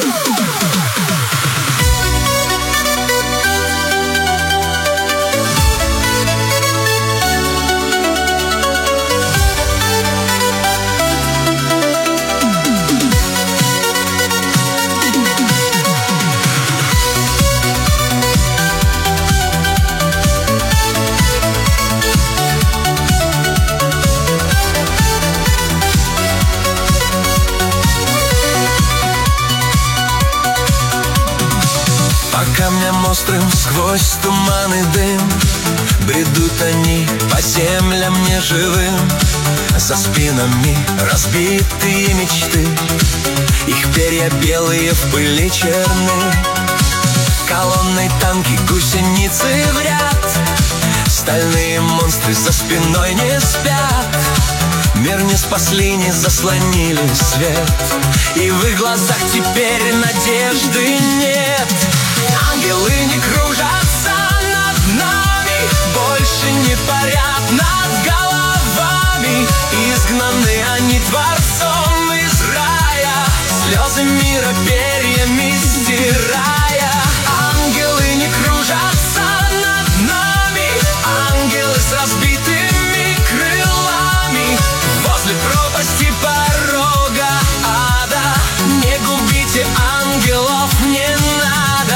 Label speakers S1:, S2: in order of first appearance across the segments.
S1: Камням острым сквозь туман и дым бредут они по землям неживым. За спинами разбитые мечты, их перья белые в пыли черны. Колонной танки, гусеницы в ряд, стальные монстры за спиной не спят. Мир не спасли, не заслонили свет, и в их глазах теперь надежды нет. Ангелы не кружатся над нами, больше не парят над головами. Изгнаны они Творцом из рая, слезы мира перьями стирая. Ангелы не кружатся над нами, ангелы с разбитыми крылами. Возле пропасти порога ада не губите ангелов, не надо.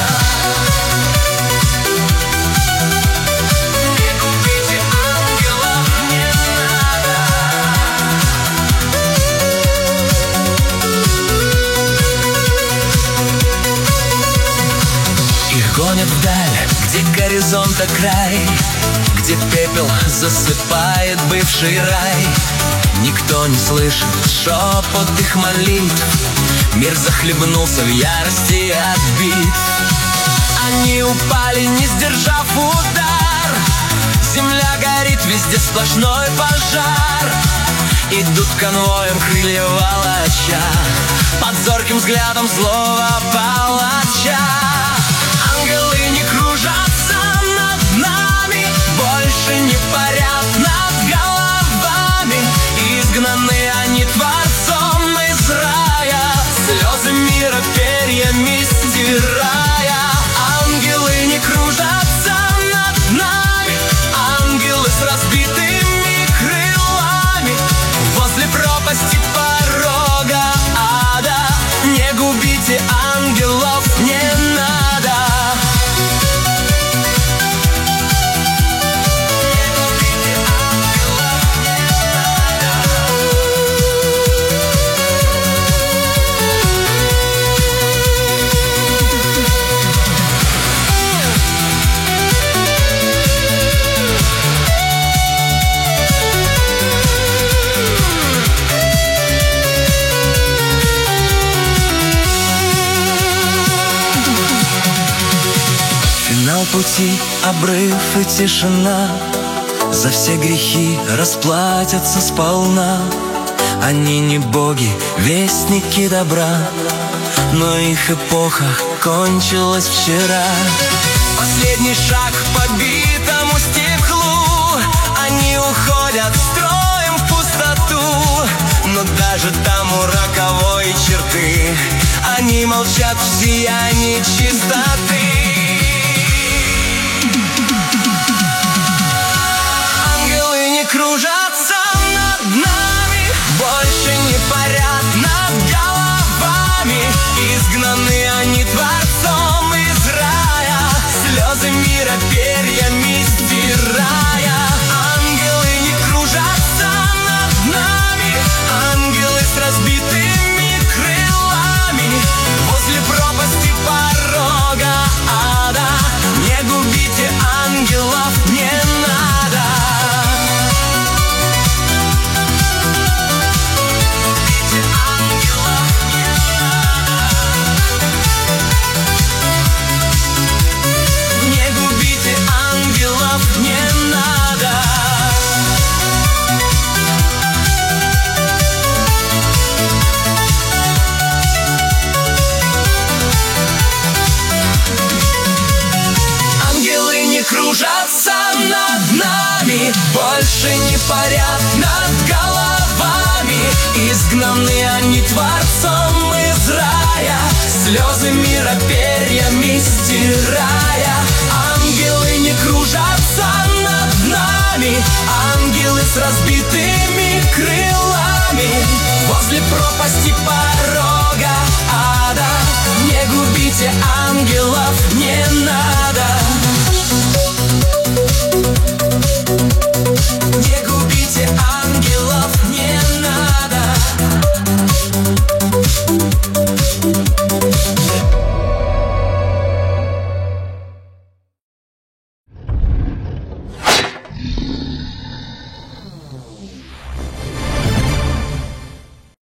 S1: Гонят вдаль, где горизонта край, где пепел засыпает бывший рай. Никто не слышит шепот их молитв, мир захлебнулся в ярости от битв. Они упали, не сдержав удар, земля горит, везде сплошной пожар. Идут конвоем крылья волоча, под зорким взглядом злого палача. Ангелы не кружатся над нами, больше не парят над головами. Изгнаны они Творцом из рая, слезы мира перьями стирая. Ангелы не кружатся над нами, ангелы с разбитыми крылами. Возле пропасти порога ада не губите ангелов, не надо. Финал пути, обрыв и тишина, за все грехи расплатятся сполна. Они не боги, вестники добра, но их эпоха кончилась вчера. Последний шаг к побитому стеклу, они уходят строем в пустоту. Но даже там у роковой черты они молчат в сиянии чистоты. Кружатся над нами, больше не парят над головами. Изгнаны они Творцом из рая, слезы мира перьями стирая. Ангелы не кружатся над нами, ангелы с разбитыми крылами. Возле пропасти порога ада не губите ангелов, не надо. Кружатся над нами, больше не парят над головами. Изгнаны они Творцом из рая, слезы мира перьями стирая. Ангелы не кружатся над нами, ангелы с разбитыми